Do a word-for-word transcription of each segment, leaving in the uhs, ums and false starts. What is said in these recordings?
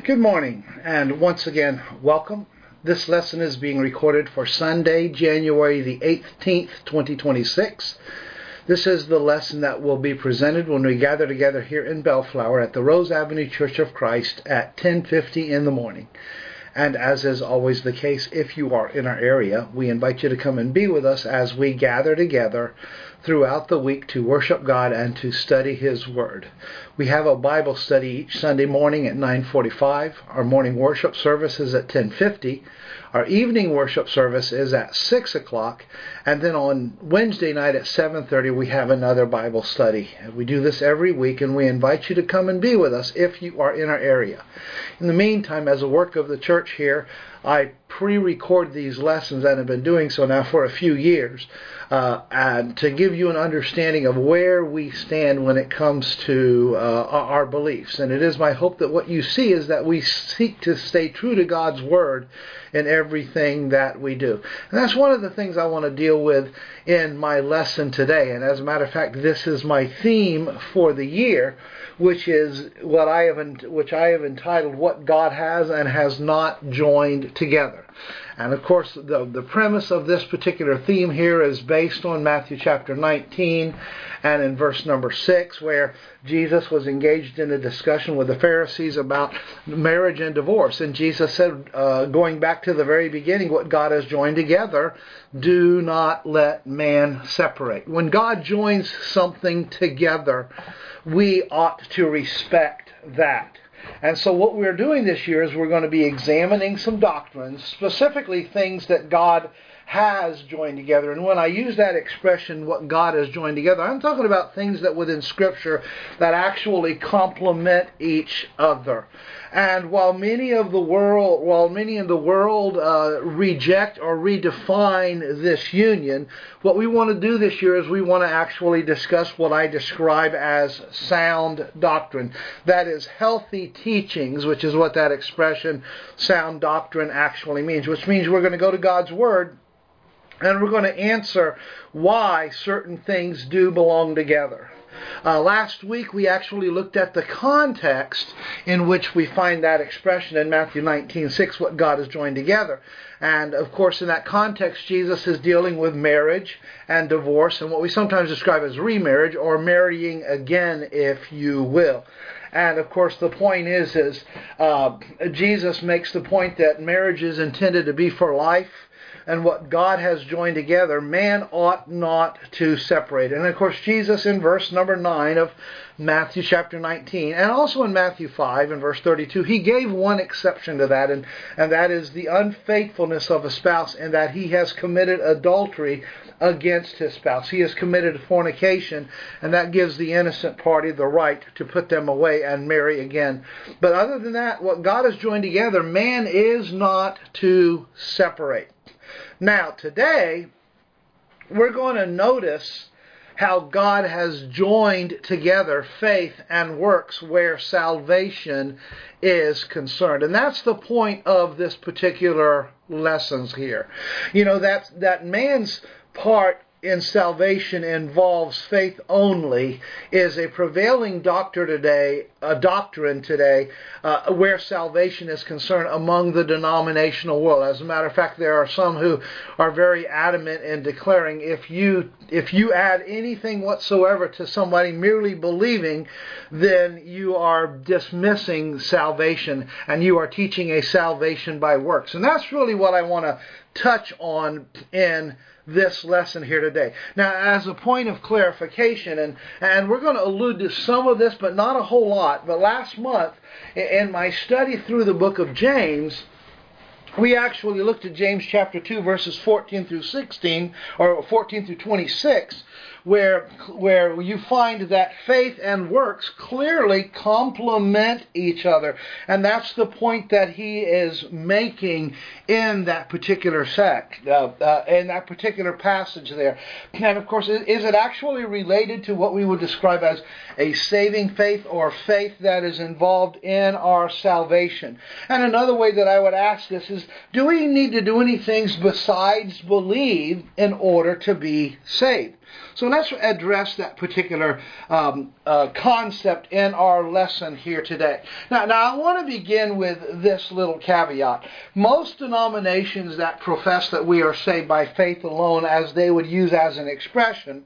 Good morning, and once again, welcome. This lesson is being recorded for Sunday, January the eighteenth, twenty twenty-six. This is the lesson that will be presented when we gather together here in Bellflower at the Rose Avenue Church of Christ at ten fifty in the morning. And as is always the case, if you are in our area, we invite you to come and be with us as we gather together throughout the week to worship God and to study His Word. We have a Bible study each Sunday morning at nine forty-five. Our morning worship service is at ten fifty. Our evening worship service is at six o'clock. And then on Wednesday night at seven thirty, we have another Bible study. We do this every week, and we invite you to come and be with us if you are in our area. In the meantime, as a work of the church here, I pre-record these lessons and have been doing so now for a few years uh, and to give you an understanding of where we stand when it comes to uh, our beliefs. And it is my hope that what you see is that we seek to stay true to God's Word in everything that we do. And that's one of the things I want to deal with in my lesson today. And as a matter of fact, this is my theme for the year, which is what I have which I have entitled "What God Has and Has Not Joined Together." And of course, the the premise of this particular theme here is based on Matthew chapter nineteen and in verse number six, where Jesus was engaged in a discussion with the Pharisees about marriage and divorce. And Jesus said, uh, going back to the very beginning, what God has joined together, do not let man separate. When God joins something together, we ought to respect that. And so what we're doing this year is we're going to be examining some doctrines, specifically things that God has joined together. And when I use that expression, what God has joined together, I'm talking about things that within Scripture that actually complement each other. And while many of the world, while many in the world uh, reject or redefine this union, what we want to do this year is we want to actually discuss what I describe as sound doctrine. That is healthy teachings, which is what that expression sound doctrine actually means, which means we're going to go to God's Word and we're going to answer why certain things do belong together. Uh, last week we actually looked at the context in which we find that expression in Matthew nineteen six, what God has joined together. And of course in that context Jesus is dealing with marriage and divorce and what we sometimes describe as remarriage or marrying again, if you will. And of course the point is, is uh, Jesus makes the point that marriage is intended to be for life. And what God has joined together, man ought not to separate. And of course, Jesus in verse number nine of Matthew chapter nineteen, and also in Matthew five and verse thirty-two, he gave one exception to that, and, and that is the unfaithfulness of a spouse, and that he has committed adultery against his spouse. He has committed fornication, and that gives the innocent party the right to put them away and marry again. But other than that, what God has joined together, man is not to separate. Now, today, we're going to notice how God has joined together faith and works where salvation is concerned. And that's the point of this particular lessons here. You know, that, that man's part in salvation involves faith only is a prevailing doctrine today, a doctrine today, uh, where salvation is concerned among the denominational world. As a matter of fact, there are some who are very adamant in declaring if you if you add anything whatsoever to somebody merely believing, then you are dismissing salvation and you are teaching a salvation by works. And that's really what I want to touch on in this lesson here today. Now, as a point of clarification, and, and we're going to allude to some of this, but not a whole lot, but last month, in my study through the book of James, we actually looked at James chapter two, verses fourteen through sixteen, or fourteen through twenty-six, where where you find that faith and works clearly complement each other. And that's the point that he is making in that particular sect, uh, uh, in that particular passage there. And of course, is it actually related to what we would describe as a saving faith or faith that is involved in our salvation? And another way that I would ask this is, do we need to do any things besides believe in order to be saved? So let's address that particular um, uh, concept in our lesson here today. Now, now, I want to begin with this little caveat. Most denominations that profess that we are saved by faith alone, as they would use as an expression,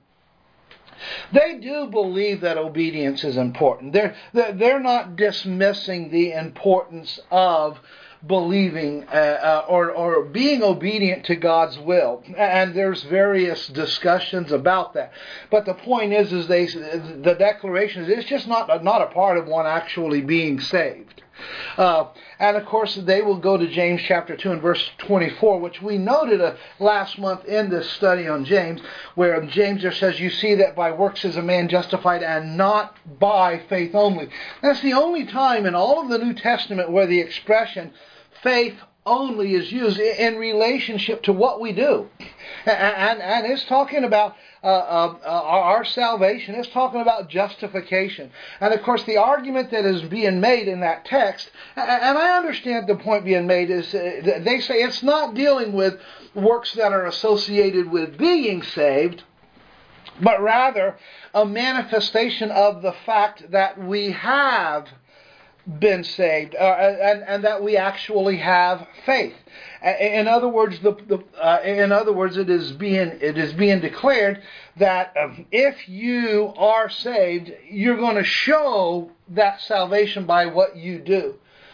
they do believe that obedience is important. They're, they're not dismissing the importance of believing uh, uh, or, or being obedient to God's will. And there's various discussions about that. But the point is, is they, the declaration is it's just not, not a part of one actually being saved. Uh, and of course, they will go to James chapter two and verse twenty-four, which we noted uh, last month in this study on James, where James there says, you see that by works is a man justified and not by faith only. That's the only time in all of the New Testament where the expression faith only is used in relationship to what we do. And, and, and it's talking about uh, uh, our salvation. It's talking about justification. And of course, the argument that is being made in that text, and I understand the point being made, is uh, they say it's not dealing with works that are associated with being saved, but rather a manifestation of the fact that we have been saved, uh, and, and that we actually have faith. In other words, the, the uh, in other words, it is being it is being declared that um, if you are saved, you're going to show that salvation by what you do.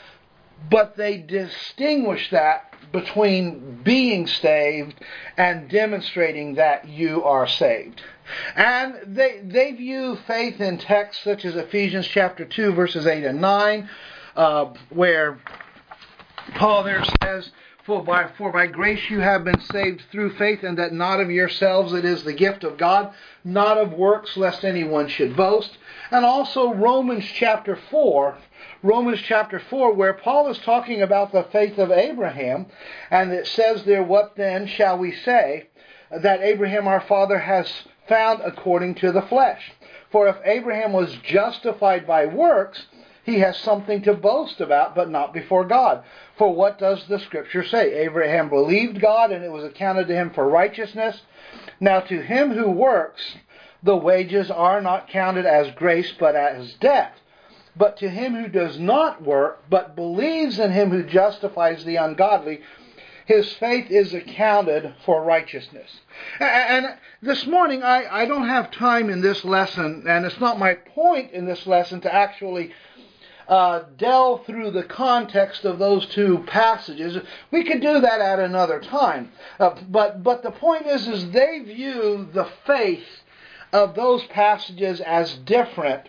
But they distinguish that between being saved and demonstrating that you are saved. And they they view faith in texts such as Ephesians chapter two, verses eight and nine, uh, where Paul there says, For by, for by grace you have been saved through faith, and that not of yourselves, it is the gift of God, not of works, lest anyone should boast. And also Romans chapter four, Romans chapter four, where Paul is talking about the faith of Abraham, and it says there, What then shall we say? That Abraham our father has found according to the flesh. For if Abraham was justified by works, he has something to boast about, but not before God. For what does the Scripture say? Abraham believed God, and it was accounted to him for righteousness. Now to him who works, the wages are not counted as grace, but as debt. But to him who does not work, but believes in him who justifies the ungodly, his faith is accounted for righteousness. And this morning, I, I don't have time in this lesson, and it's not my point in this lesson to actually uh, delve through the context of those two passages. We could do that at another time. Uh, but but the point is, is they view the faith of those passages as different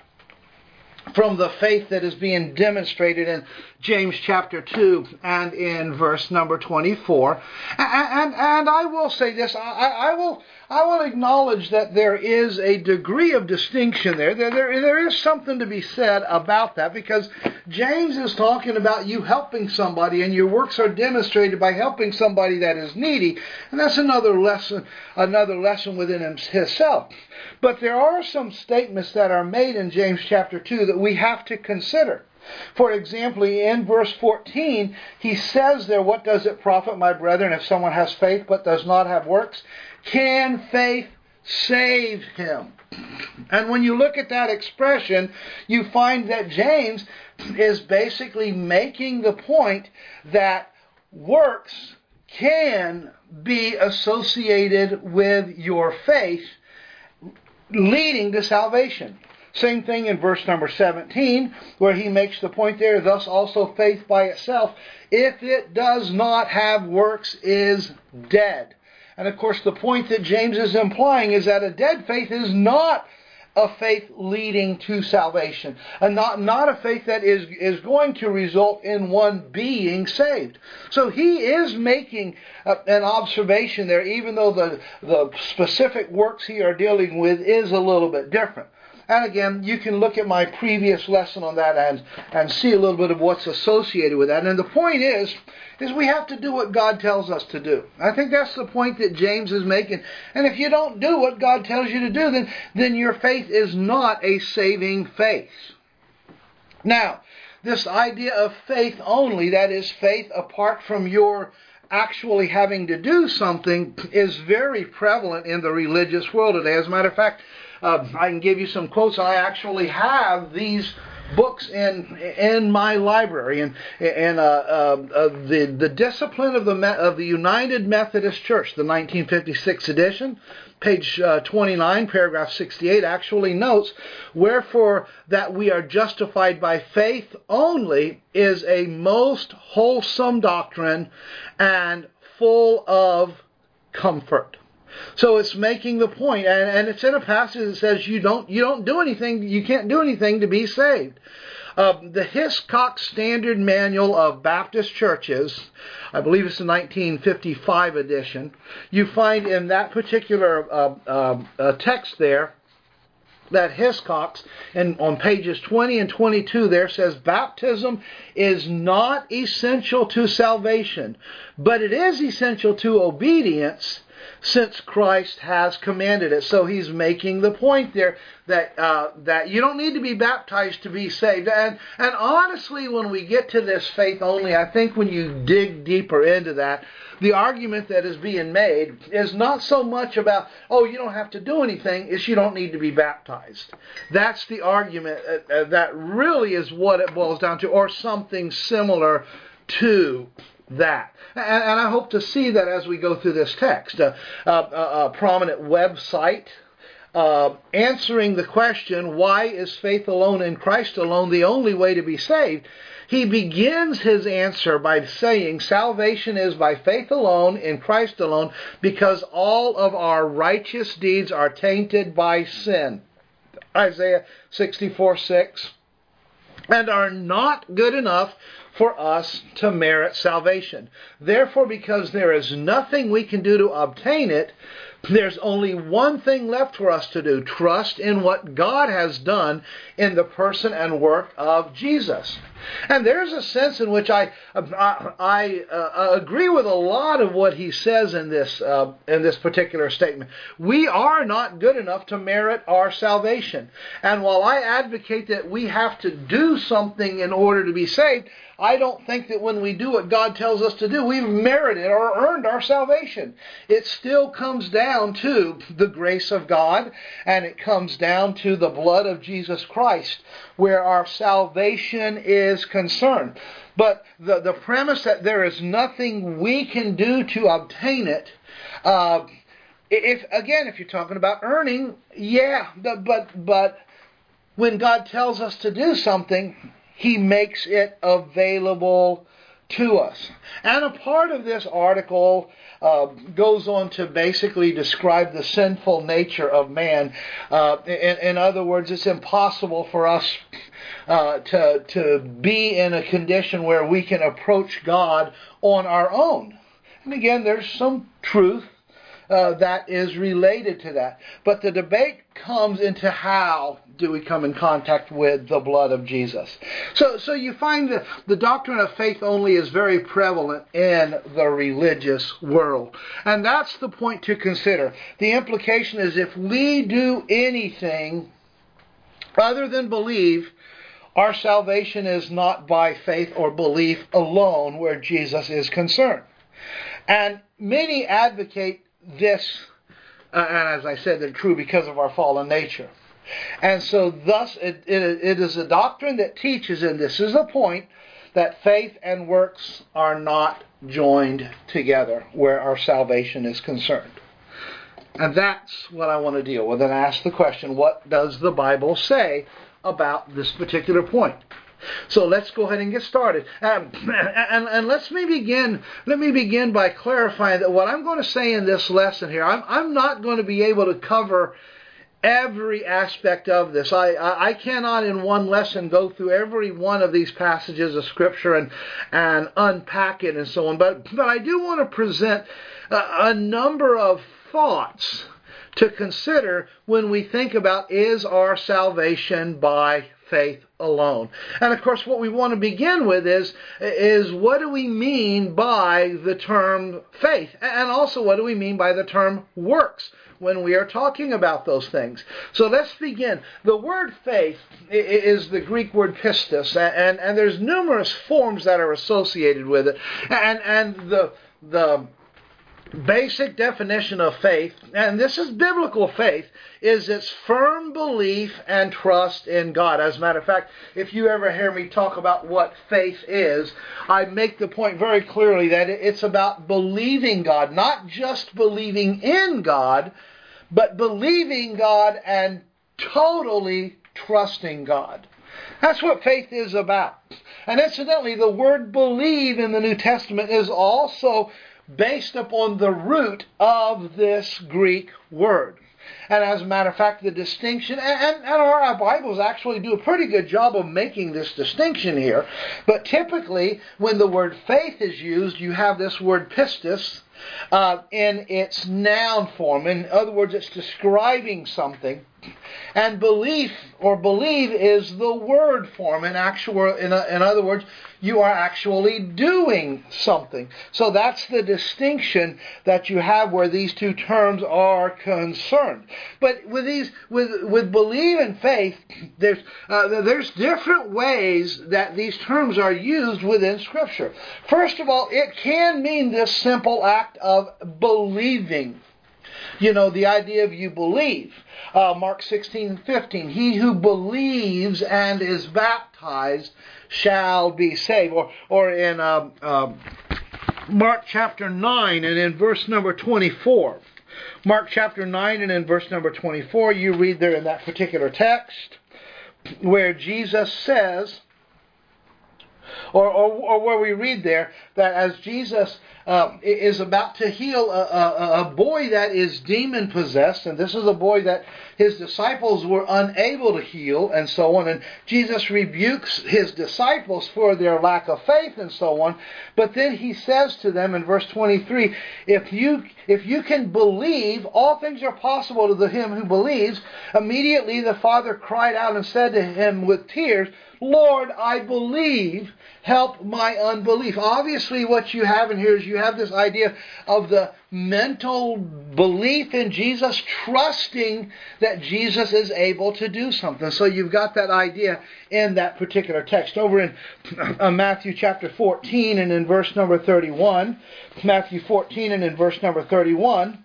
from the faith that is being demonstrated in James chapter two and in verse number twenty-four. And, and, and I will say this, I, I will I will acknowledge that there is a degree of distinction there. There, there. there is something to be said about that, because James is talking about you helping somebody, and your works are demonstrated by helping somebody that is needy. And that's another lesson, another lesson within himself. But there are some statements that are made in James chapter two that we have to consider. For example, in verse fourteen, he says there, What does it profit, my brethren, if someone has faith but does not have works? Can faith save him? And when you look at that expression, you find that James is basically making the point that works can be associated with your faith, leading to salvation. Same thing in verse number seventeen, where he makes the point there, Thus also faith by itself, if it does not have works, is dead. And of course, the point that James is implying is that a dead faith is not a faith leading to salvation, and not, not a faith that is, is going to result in one being saved. So he is making a, an observation there, even though the, the specific works he are dealing with is a little bit different. And again, you can look at my previous lesson on that and, and see a little bit of what's associated with that. And the point is, is we have to do what God tells us to do. I think that's the point that James is making. And if you don't do what God tells you to do, then, then your faith is not a saving faith. Now, this idea of faith only, that is faith apart from your actually having to do something is very prevalent in the religious world today. As a matter of fact, uh, I can give you some quotes. I actually have these books in in my library, and and uh, uh, uh, the the Discipline of the of the United Methodist Church, the nineteen fifty-six edition, page uh, twenty-nine, paragraph sixty-eight, actually notes, "Wherefore that we are justified by faith only is a most wholesome doctrine and full of comfort." So it's making the point, and, and it's in a passage that says you don't you don't do anything, you can't do anything to be saved. Uh, the Hiscox Standard Manual of Baptist Churches, I believe it's the nineteen fifty-five edition, you find in that particular uh, uh, uh, text there, that Hiscox, and on pages twenty and twenty-two there, says baptism is not essential to salvation, but it is essential to obedience, since Christ has commanded it. So he's making the point there that uh, that you don't need to be baptized to be saved. And and honestly, when we get to this faith only, I think when you dig deeper into that, the argument that is being made is not so much about, oh, you don't have to do anything, it's you don't need to be baptized. That's the argument. Uh, uh, that really is what it boils down to, or something similar to that. And, and I hope to see that as we go through this text. Uh, uh, a, a prominent website uh, answering the question, why is faith alone in Christ alone the only way to be saved? He begins his answer by saying salvation is by faith alone, in Christ alone, because all of our righteous deeds are tainted by sin. Isaiah sixty-four six. And are not good enough for us to merit salvation. Therefore, because there is nothing we can do to obtain it, there's only one thing left for us to do: trust in what God has done in the person and work of Jesus. And there's a sense in which I I, I uh, agree with a lot of what he says in this uh, in this particular statement. We are not good enough to merit our salvation. And while I advocate that we have to do something in order to be saved, I don't think that when we do what God tells us to do, we've merited or earned our salvation. It still comes down to the grace of God, and it comes down to the blood of Jesus Christ, where our salvation is concerned. But the, the premise that there is nothing we can do to obtain it, uh, if again, if you're talking about earning, yeah, but but when God tells us to do something, He makes it available to us. And a part of this article uh, goes on to basically describe the sinful nature of man. Uh, in, in other words, it's impossible for us uh, to, to be in a condition where we can approach God on our own. And again, there's some truth Uh, that is related to that. But the debate comes into how do we come in contact with the blood of Jesus. So so you find that the doctrine of faith only is very prevalent in the religious world. And that's the point to consider. The implication is if we do anything other than believe, our salvation is not by faith or belief alone where Jesus is concerned. And many advocate this, uh, and as I said, they're true because of our fallen nature. And so thus it, it, it is a doctrine that teaches, and this is the point, that faith and works are not joined together where our salvation is concerned. And that's what I want to deal with and ask the question, what does the Bible say about this particular point? So let's go ahead and get started. Um, and, and let's me begin. Let me begin by clarifying that what I'm going to say in this lesson here, I'm, I'm not going to be able to cover every aspect of this. I, I, I cannot in one lesson go through every one of these passages of Scripture and and unpack it and so on. But but I do want to present a, a number of thoughts to consider when we think about, is our salvation by faith alone? And of course what we want to begin with is, is what do we mean by the term faith? And also what do we mean by the term works when we are talking about those things? So let's begin. The word faith is the Greek word pistis, and, and there's numerous forms that are associated with it. And, and the the basic definition of faith, and this is biblical faith, is its firm belief and trust in God. As a matter of fact, if you ever hear me talk about what faith is, I make the point very clearly that it's about believing God, not just believing in God, but believing God and totally trusting God. That's what faith is about. And incidentally, the word believe in the New Testament is also based upon the root of this Greek word. And as a matter of fact, the distinction, and, and our Bibles actually do a pretty good job of making this distinction here, but typically when the word faith is used, you have this word pistis uh, in its noun form. In other words, it's describing something. And belief or believe is the word form. In actual, in, a, in other words, you are actually doing something. So that's the distinction that you have where these two terms are concerned. But with these, with with believe and faith, there's uh, there's different ways that these terms are used within Scripture. First of all, it can mean this simple act of believing. You know, the idea of you believe. Uh, Mark sixteen fifteen, he who believes and is baptized shall be saved. Or, or in uh, uh, Mark chapter nine and in verse number twenty-four. Mark chapter nine and in verse number twenty-four, you read there in that particular text where Jesus says, Or, or, or where we read there that as Jesus uh, is about to heal a, a, a boy that is demon possessed, and this is a boy that his disciples were unable to heal, and so on, and Jesus rebukes his disciples for their lack of faith, and so on. But then he says to them in verse twenty-three, if you if you can believe, all things are possible to the him who believes. Immediately the father cried out and said to him with tears, Lord, I believe, help my unbelief. Obviously what you have in here is you have this idea of the mental belief in Jesus, trusting that Jesus is able to do something. So you've got that idea in that particular text. Over in uh, Matthew chapter fourteen and in verse number thirty-one, Matthew fourteen and in verse number thirty-one,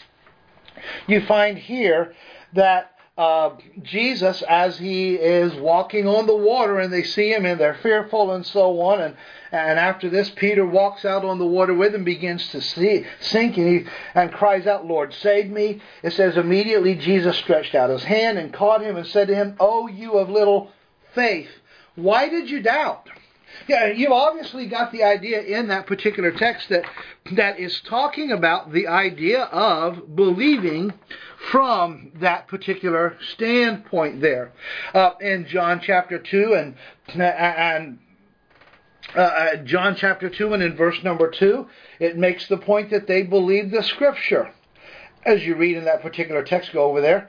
you find here that Uh, Jesus, as he is walking on the water, and they see him and they're fearful and so on, and and after this Peter walks out on the water with him, begins to see, sink, and, he, and cries out, Lord, save me. It says immediately Jesus stretched out his hand and caught him and said to him, O you of little faith, why did you doubt? Yeah, you've obviously got the idea in that particular text that that is talking about the idea of believing from that particular standpoint there. Uh, in John chapter two and and uh, John chapter two and in verse number two, it makes the point that they believe the Scripture. As you read in that particular text, go over there.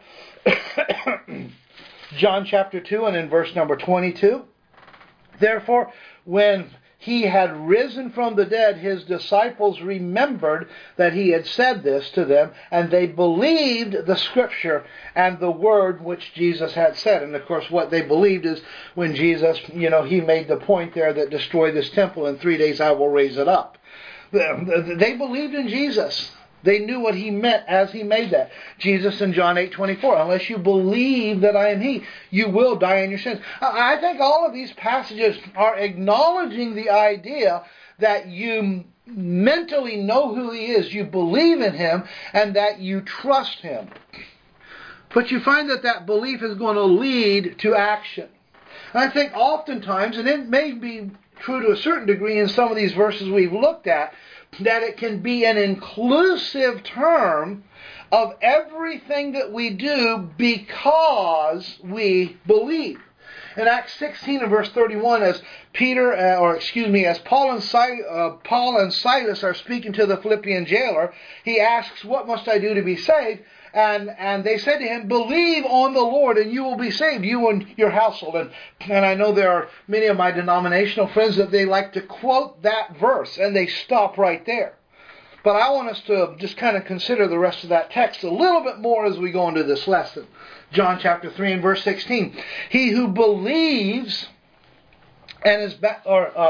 John chapter two and in verse number twenty-two. Therefore, when he had risen from the dead, his disciples remembered that he had said this to them, and they believed the Scripture and the word which Jesus had said. And of course, what they believed is when Jesus, you know, he made the point there that destroy this temple, in three days I will raise it up. They believed in Jesus. They knew what he meant as he made that. Jesus in John eight twenty-four, unless you believe that I am he, you will die in your sins. I think all of these passages are acknowledging the idea that you mentally know who he is, you believe in him, and that you trust him. But you find that that belief is going to lead to action. And I think oftentimes, and it may be true to a certain degree in some of these verses we've looked at, that it can be an inclusive term of everything that we do because we believe. In Acts sixteen and verse thirty-one, as Peter, uh, or excuse me, as Paul and, Si- uh, Paul and Silas are speaking to the Philippian jailer, he asks, what must I do to be saved? And and they said to him, believe on the Lord and you will be saved, you and your household. And, and I know there are many of my denominational friends that they like to quote that verse, and they stop right there. But I want us to just kind of consider the rest of that text a little bit more as we go into this lesson. John chapter three and verse sixteen. He who believes and is ba- or uh,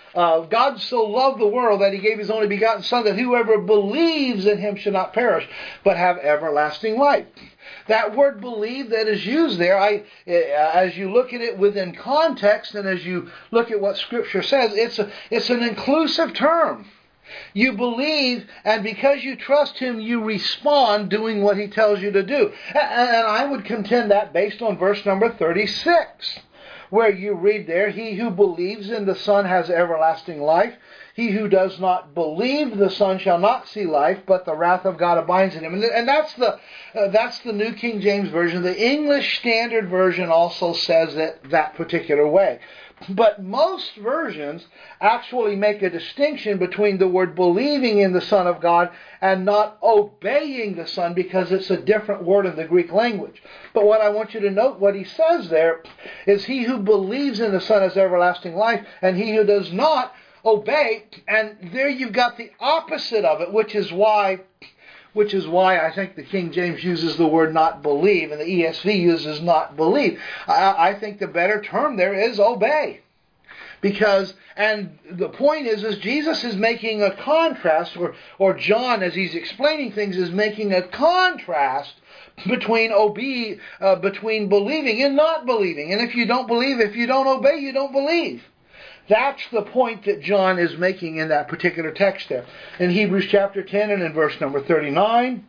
uh, God so loved the world that He gave His only begotten Son, that whoever believes in Him should not perish, but have everlasting life. That word believe that is used there, I, as you look at it within context and as you look at what Scripture says, it's a, it's an inclusive term. You believe, and because you trust Him, you respond doing what He tells you to do. And I would contend that based on verse number thirty-six, where you read there, He who believes in the Son has everlasting life. He who does not believe the Son shall not see life, but the wrath of God abides in him. And that's the uh, that's the New King James Version. The English Standard Version also says it that particular way. But most versions actually make a distinction between the word believing in the Son of God and not obeying the Son, because it's a different word in the Greek language. But what I want you to note, what he says there, is he who believes in the Son has everlasting life, and he who does not obey. And there you've got the opposite of it, which is why... Which is why I think the King James uses the word not believe and the E S V uses not believe. I, I think the better term there is obey. Because, and the point is, is Jesus is making a contrast, or, or John, as he's explaining things, is making a contrast between obe, uh, between believing and not believing. And if you don't believe, if you don't obey, you don't believe. That's the point that John is making in that particular text there. In Hebrews chapter ten and in verse number thirty-nine,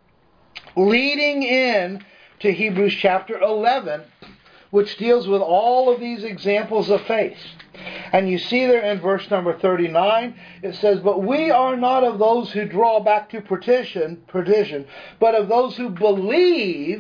leading in to Hebrews chapter eleven, which deals with all of these examples of faith. And you see there in verse number thirty-nine, it says, "But we are not of those who draw back to perdition, perdition, but of those who believe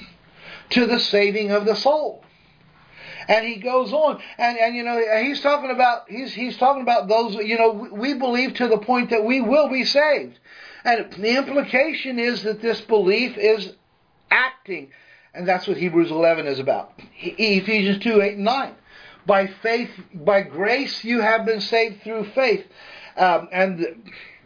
to the saving of the soul." And he goes on, and, and you know, he's talking about he's he's talking about those, you know, we believe to the point that we will be saved. And the implication is that this belief is acting. And that's what Hebrews eleven is about. Ephesians two, eight, and nine. By faith, by grace you have been saved through faith. Um, and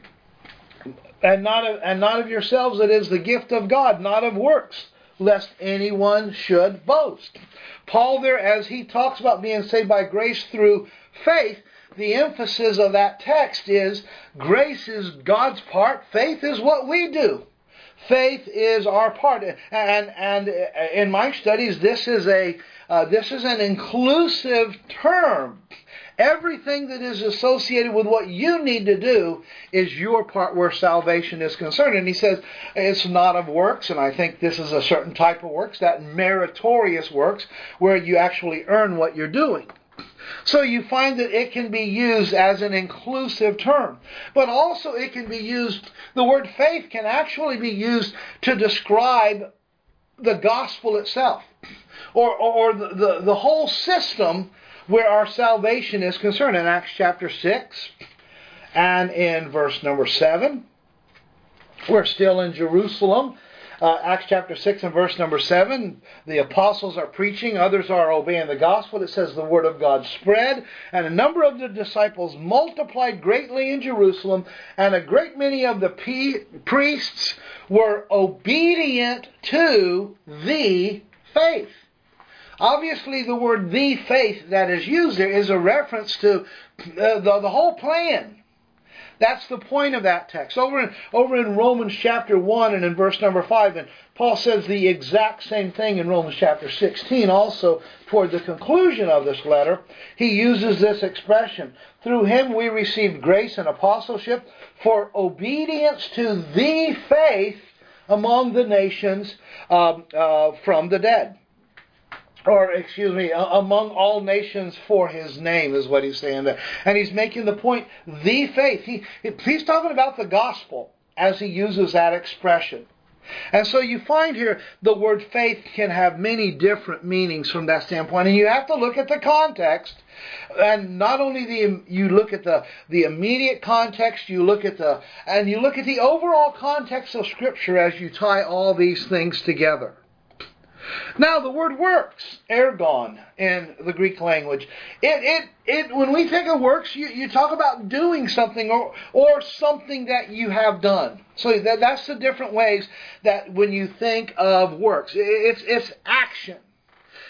and not of, and not of yourselves, it is the gift of God, not of works, lest anyone should boast. Paul there, as he talks about being saved by grace through faith, the emphasis of that text is grace is God's part, faith is what we do. Faith is our part. And and in my studies, this is a uh, this is an inclusive term. Everything that is associated with what you need to do is your part where salvation is concerned. And he says it's not of works, and I think this is a certain type of works, that meritorious works, where you actually earn what you're doing. So you find that it can be used as an inclusive term. But also it can be used, the word faith can actually be used to describe the gospel itself, or, or the, the, the whole system where our salvation is concerned. In Acts chapter six and in verse number seven, we're still in Jerusalem. Uh, Acts chapter six and verse number seven, the apostles are preaching, others are obeying the gospel. It says the word of God spread, and a number of the disciples multiplied greatly in Jerusalem, and a great many of the p- priests were obedient to the faith. Obviously, the word "the faith" that is used there is a reference to uh, the, the whole plan. That's the point of that text. Over in, over in Romans chapter one and in verse number five, and Paul says the exact same thing in Romans chapter sixteen also, toward the conclusion of this letter. He uses this expression, "Through him we received grace and apostleship for obedience to the faith among the nations um, uh, from the dead." Or, excuse me, among all nations for his name is what he's saying there. And he's making the point, the faith. He, he's talking about the gospel as he uses that expression. And so you find here the word faith can have many different meanings from that standpoint. And you have to look at the context. And not only the you look at the, the immediate context, you look at the and you look at the overall context of Scripture as you tie all these things together. Now, the word works, ergon, in the Greek language. It, it, it. When we think of works, you, you talk about doing something or, or something that you have done. So that, that's the different ways that when you think of works. It's, it's action.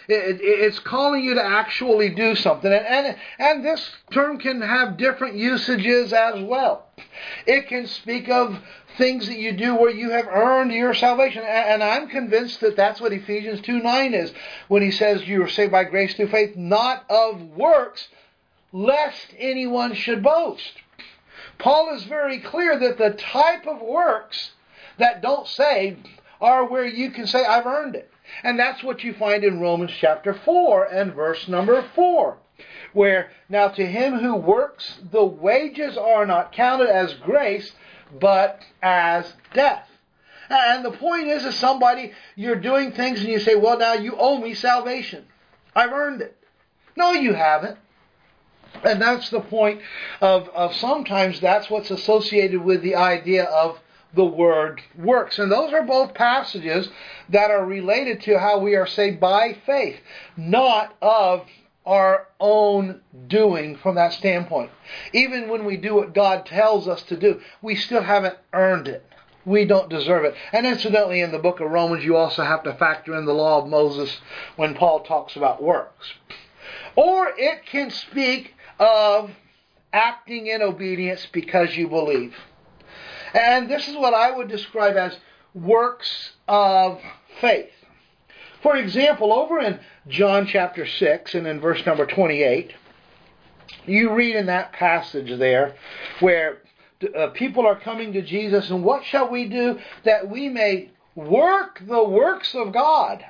It, it, it's calling you to actually do something. And, and, and this term can have different usages as well. It can speak of things that you do where you have earned your salvation. And, and I'm convinced that that's what Ephesians two nine is when he says you are saved by grace through faith, not of works, lest anyone should boast. Paul is very clear that the type of works that don't save are where you can say, I've earned it. And that's what you find in Romans chapter four and verse number four. Where, now to him who works, the wages are not counted as grace, but as death. And the point is, is somebody, you're doing things and you say, well, now you owe me salvation. I've earned it. No, you haven't. And that's the point of, of sometimes that's what's associated with the idea of the word works. And those are both passages that are related to how we are saved by faith, not of our own doing from that standpoint. Even when we do what God tells us to do, we still haven't earned it. We don't deserve it. And incidentally, in the book of Romans, you also have to factor in the law of Moses when Paul talks about works. Or it can speak of acting in obedience because you believe. And this is what I would describe as works of faith. For example, over in John chapter six and in verse number twenty-eight, you read in that passage there where uh, people are coming to Jesus, and what shall we do that we may work the works of God?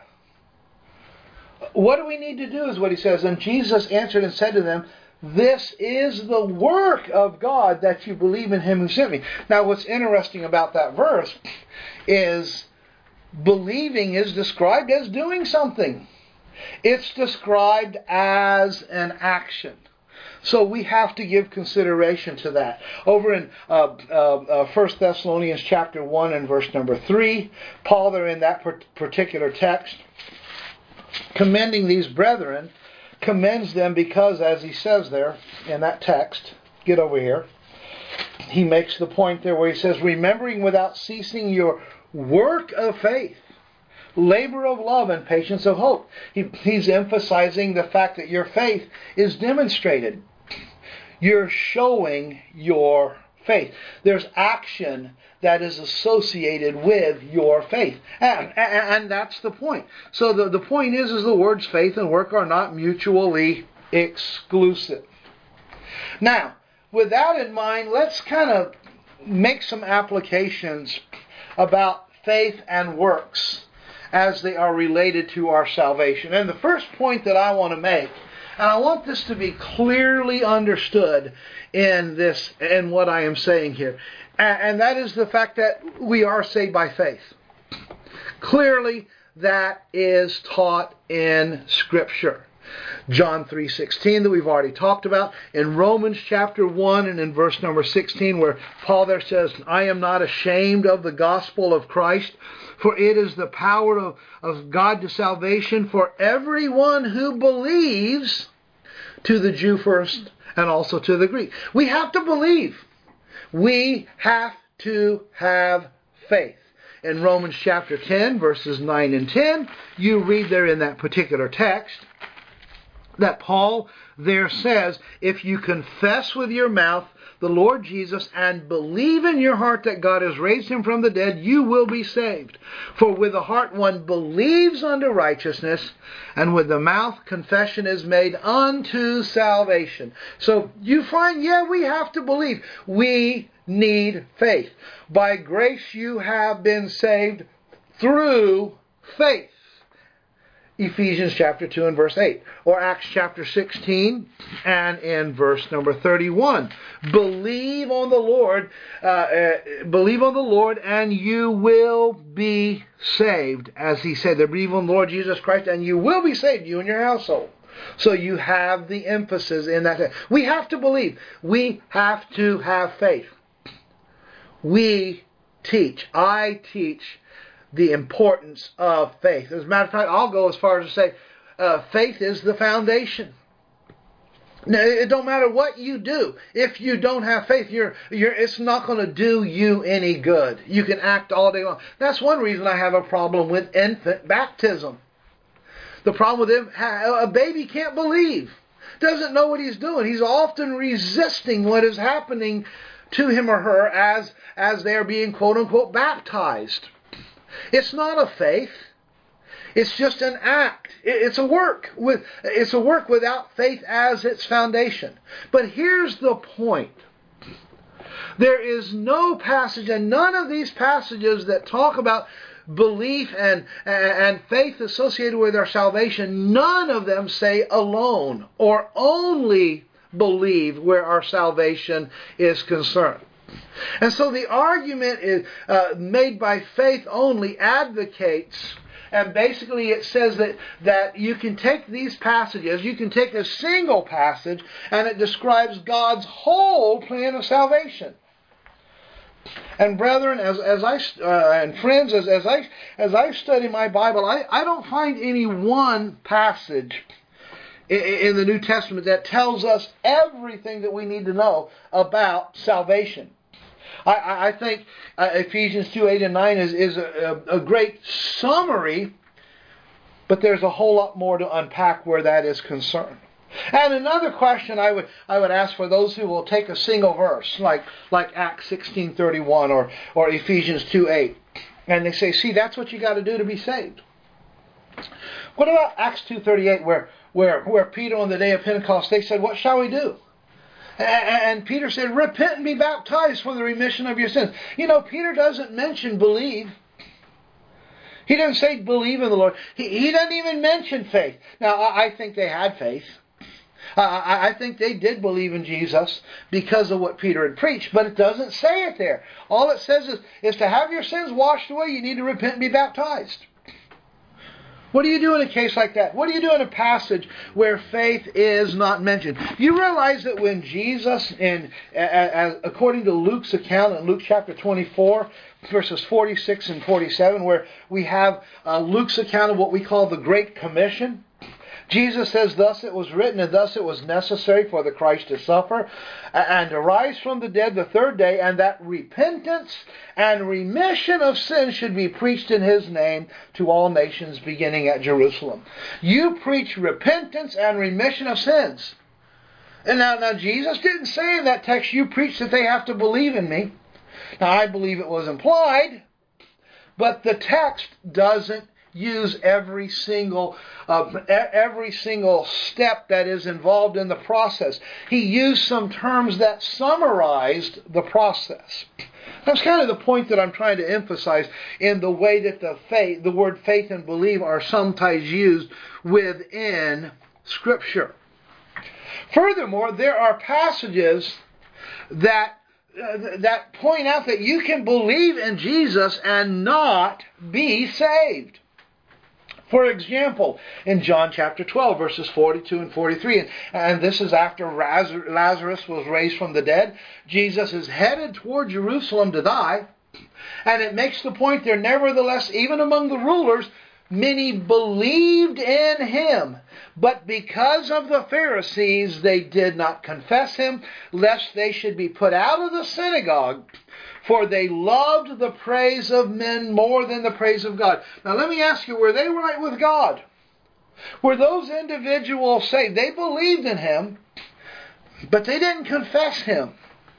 What do we need to do is what he says. And Jesus answered and said to them, this is the work of God, that you believe in him who sent me. Now what's interesting about that verse is believing is described as doing something. It's described as an action. So we have to give consideration to that. Over in uh, uh, uh, First Thessalonians chapter one and verse number three, Paul there in that particular text, commending these brethren, commends them because, as he says there in that text, get over here, he makes the point there where he says, remembering without ceasing your work of faith, labor of love, and patience of hope. He, he's emphasizing the fact that your faith is demonstrated. You're showing your faith. There's action that is associated with your faith. And, and, and that's the point. So the, the point is, is the words faith and work are not mutually exclusive. Now, with that in mind, let's kind of make some applications about faith and works as they are related to our salvation. And the first point that I want to make, and I want this to be clearly understood in this, in what I am saying here, and that is the fact that we are saved by faith. Clearly, that is taught in Scripture. John three sixteen that we've already talked about. In Romans chapter one and in verse number sixteen, where Paul there says, I am not ashamed of the gospel of Christ, for it is the power of, of God to salvation for everyone who believes, to the Jew first and also to the Greek. We have to believe. We have to have faith. In Romans chapter ten, verses nine and ten, you read there in that particular text that Paul there says, if you confess with your mouth the Lord Jesus and believe in your heart that God has raised him from the dead, you will be saved. For with the heart one believes unto righteousness, and with the mouth confession is made unto salvation. So you find, yeah, we have to believe. We need faith. By grace you have been saved through faith. Ephesians chapter two and verse eight. Or Acts chapter sixteen and in verse number thirty-one. Believe on the Lord, uh, uh, believe on the Lord and you will be saved. As he said, believe on the Lord Jesus Christ and you will be saved, you and your household. So you have the emphasis in that. We have to believe. We have to have faith. We teach. I teach the importance of faith. As a matter of fact, I'll go as far as to say uh, faith is the foundation. Now, it don't matter what you do. If you don't have faith, you're, you're, it's not going to do you any good. You can act all day long. That's one reason I have a problem with infant baptism. The problem with him, a baby can't believe. Doesn't know what he's doing. He's often resisting what is happening to him or her as, as they're being quote unquote baptized. It's not a faith. It's just an act. It's a work with it's a work without faith as its foundation. But here's the point. There is no passage, and none of these passages that talk about belief and, and faith associated with our salvation, none of them say alone or only believe where our salvation is concerned. And so the argument is uh, made by faith only advocates, and basically it says that, that you can take these passages, you can take a single passage, and it describes God's whole plan of salvation. And brethren, as as I uh, and friends, as as I as I study my Bible, I, I don't find any one passage in, in the New Testament that tells us everything that we need to know about salvation. I, I think uh, Ephesians two, eight, and nine is, is a, a great summary, but there's a whole lot more to unpack where that is concerned. And another question I would I would ask for those who will take a single verse, like like Acts sixteen thirty-one or, or Ephesians two eight, and they say, see, that's what you got to do to be saved. What about Acts two thirty-eight, where, where, where Peter on the day of Pentecost, they said, what shall we do? And Peter said, repent and be baptized for the remission of your sins. You know, Peter doesn't mention believe. He doesn't say believe in the Lord. He, he doesn't even mention faith. Now, I, I think they had faith. I, I think they did believe in Jesus because of what Peter had preached, but it doesn't say it there. All it says is, is to have your sins washed away, you need to repent and be baptized. What do you do in a case like that? What do you do in a passage where faith is not mentioned? You realize that when Jesus, in, as, according to Luke's account in Luke chapter twenty-four, verses forty-six and forty-seven, where we have uh, Luke's account of what we call the Great Commission, Jesus says, thus it was written, and thus it was necessary for the Christ to suffer and to rise from the dead the third day, and that repentance and remission of sins should be preached in His name to all nations, beginning at Jerusalem. You preach repentance and remission of sins. And now, now Jesus didn't say in that text, you preach that they have to believe in me. Now, I believe it was implied, but the text doesn't use every single uh, every single step that is involved in the process. He used some terms that summarized the process. That's kind of the point that I'm trying to emphasize in the way that the faith, the word faith and believe are sometimes used within Scripture. Furthermore, there are passages that uh, that point out that you can believe in Jesus and not be saved. For example, in John chapter twelve, verses forty-two and forty-three, and, and this is after Lazarus was raised from the dead. Jesus is headed toward Jerusalem to die, and it makes the point there, nevertheless, even among the rulers, many believed in Him, but because of the Pharisees, they did not confess Him, lest they should be put out of the synagogue. For they loved the praise of men more than the praise of God. Now let me ask you, were they right with God? Were those individuals saved? They believed in Him, but they didn't confess Him.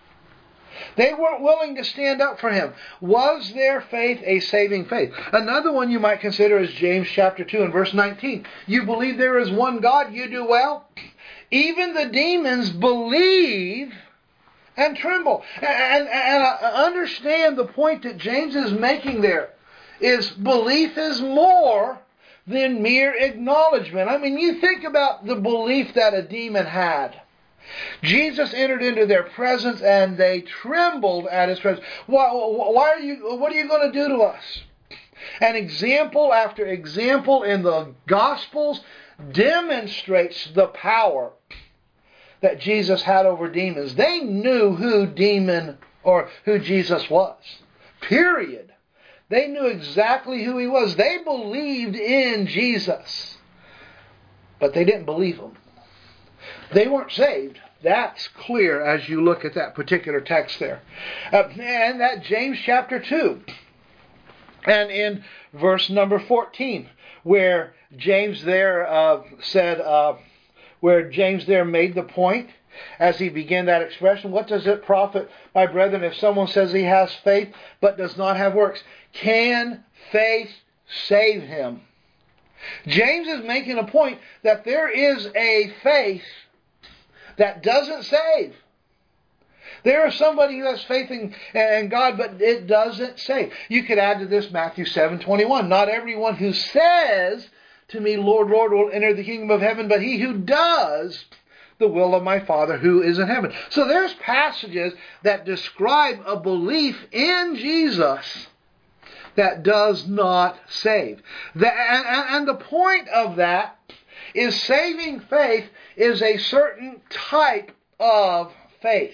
They weren't willing to stand up for Him. Was their faith a saving faith? Another one you might consider is James chapter two and verse nineteen. You believe there is one God, you do well. Even the demons believe and tremble. And, and, and I understand the point that James is making there is belief is more than mere acknowledgement. I mean, you think about the belief that a demon had. Jesus entered into their presence and they trembled at His presence. Why, why are you, what are you going to do to us? And example after example in the Gospels demonstrates the power that Jesus had over demons. They knew who demon or who Jesus was. Period. They knew exactly who He was. They believed in Jesus. But they didn't believe Him. They weren't saved. That's clear as you look at that particular text there. Uh, and that James chapter two. And in verse number fourteen, where James there uh, said, uh, where James there made the point as he began that expression, what does it profit, my brethren, if someone says he has faith but does not have works? Can faith save him? James is making a point that there is a faith that doesn't save. There is somebody who has faith in, in God, but it doesn't save. You could add to this Matthew seven twenty-one. Not everyone who says to me, Lord, Lord, will enter the kingdom of heaven, but he who does the will of my Father who is in heaven. So there's passages that describe a belief in Jesus that does not save. The, and, and the point of that is saving faith is a certain type of faith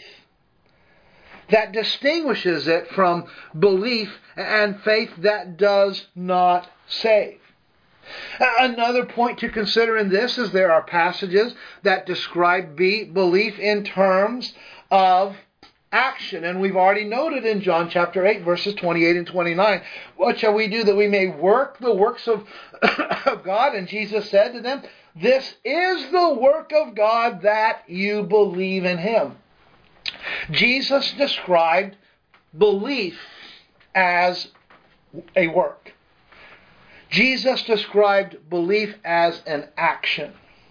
that distinguishes it from belief and faith that does not save. Another point to consider in this is there are passages that describe be, belief in terms of action. And we've already noted in John chapter eight, verses twenty-eight and twenty-nine, what shall we do that we may work the works of, of God? And Jesus said to them, this is the work of God, that you believe in Him. Jesus described belief as a work. Jesus described belief as an action.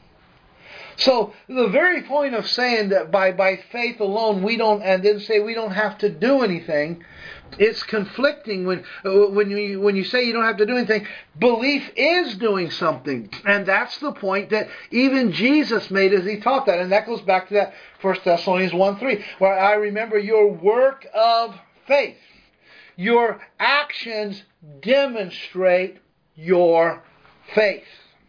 So the very point of saying that by, by faith alone we don't, and then say we don't have to do anything, it's conflicting when when you when you say you don't have to do anything. Belief is doing something, and that's the point that even Jesus made as He taught that, and that goes back to that First Thessalonians one three, where I remember your work of faith. Your actions demonstrate your faith.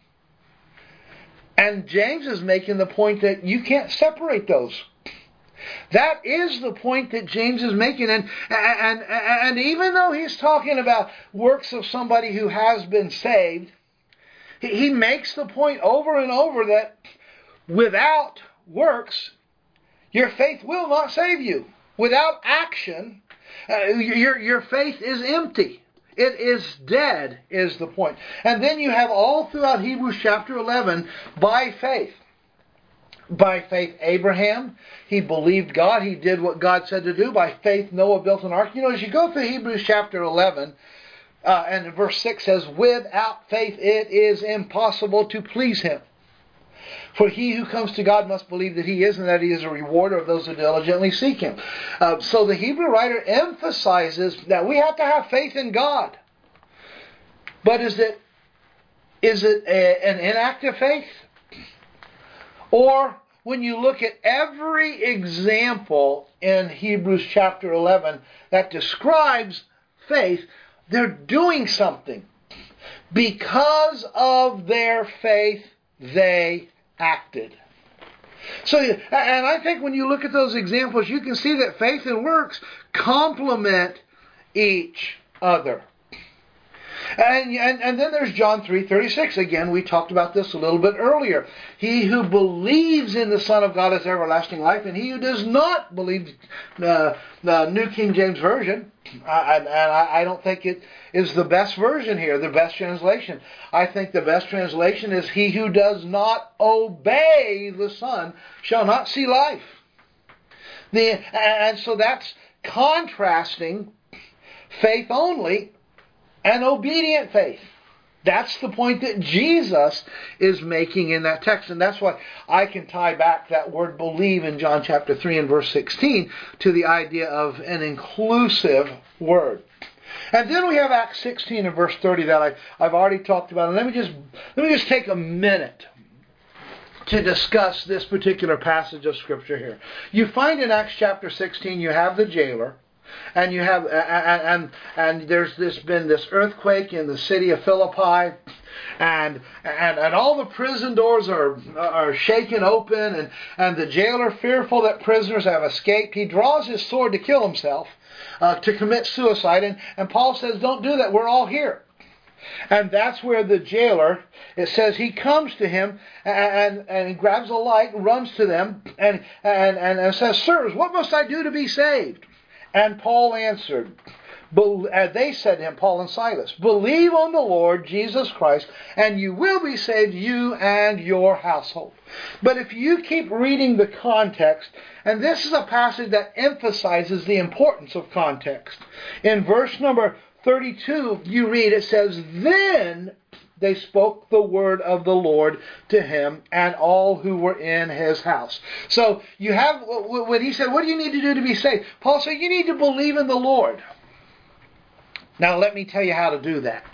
And James is making the point that you can't separate those. That is the point that James is making. And, and, and even though he's talking about works of somebody who has been saved, he makes the point over and over that without works, your faith will not save you. Without action, uh, your, your faith is empty. It is dead, is the point. And then you have all throughout Hebrews chapter eleven, by faith. By faith, Abraham, he believed God. He did what God said to do. By faith, Noah built an ark. You know, as you go through Hebrews chapter eleven, uh, and verse six says, without faith it is impossible to please Him. For he who comes to God must believe that He is, and that He is a rewarder of those who diligently seek Him. Uh, so the Hebrew writer emphasizes that we have to have faith in God. But is it is it a, an inactive faith? Or when you look at every example in Hebrews chapter eleven that describes faith, they're doing something. Because of their faith, they acted. So, and I think when you look at those examples, you can see that faith and works complement each other. And, and, and then there's John three thirty-six. Again, we talked about this a little bit earlier. He who believes in the Son of God has everlasting life, and he who does not believe, uh, the New King James Version, I, and I, I don't think it is the best version here, the best translation. I think the best translation is, he who does not obey the Son shall not see life. The, and so that's contrasting faith only and obedient faith. That's the point that Jesus is making in that text. And that's why I can tie back that word believe in John chapter three and verse sixteen to the idea of an inclusive word. And then we have Acts sixteen and verse thirty that I, I've already talked about. And let me just let me just take a minute to discuss this particular passage of Scripture here. You find in Acts chapter sixteen, you have the jailer. And you have, and, and and there's this been this earthquake in the city of Philippi, and and and all the prison doors are are shaken open, and and the jailer, fearful that prisoners have escaped, he draws his sword to kill himself, uh, to commit suicide, and and Paul says, "Don't do that. We're all here." And that's where the jailer, it says, he comes to him and and, and grabs a light, runs to them, and and and, and says, "Sirs, what must I do to be saved?" And Paul answered, They said to him, Paul and Silas, believe on the Lord Jesus Christ, and you will be saved, you and your household. But if you keep reading the context, and this is a passage that emphasizes the importance of context. In verse number thirty-two, you read, it says, then they spoke the word of the Lord to him and all who were in his house. So you have, when he said, what do you need to do to be saved? Paul said, you need to believe in the Lord. Now let me tell you how to do that.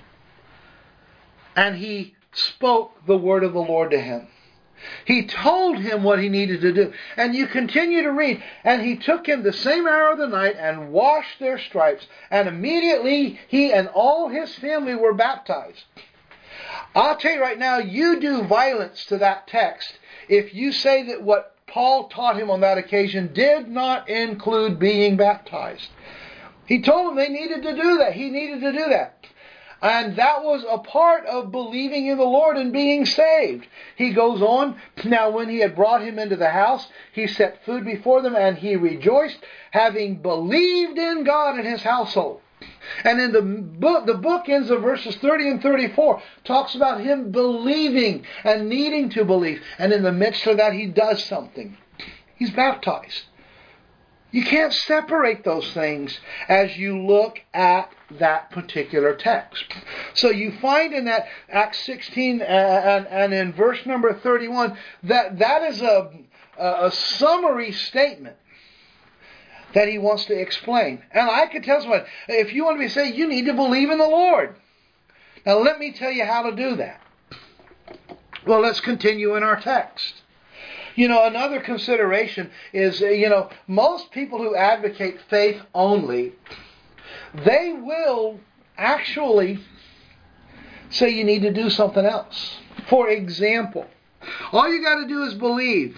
And he spoke the word of the Lord to him. He told him what he needed to do. And you continue to read. And he took him the same hour of the night and washed their stripes. And immediately he and all his family were baptized. I'll tell you right now, you do violence to that text if you say that what Paul taught him on that occasion did not include being baptized. He told them they needed to do that. He needed to do that. And that was a part of believing in the Lord and being saved. He goes on, now when he had brought him into the house, he set food before them, and he rejoiced, having believed in God and his household. And in the book, the book ends of verses thirty and thirty-four, talks about him believing and needing to believe. And in the midst of that, he does something. He's baptized. You can't separate those things as you look at that particular text. So you find in that Acts sixteen and, and in verse number thirty-one that that is a, a summary statement that he wants to explain. And I could tell someone, if you want to be saved, you need to believe in the Lord. Now let me tell you how to do that. Well, let's continue in our text. You know, another consideration is, you know, most people who advocate faith only, they will actually say you need to do something else. For example, all you got to do is believe.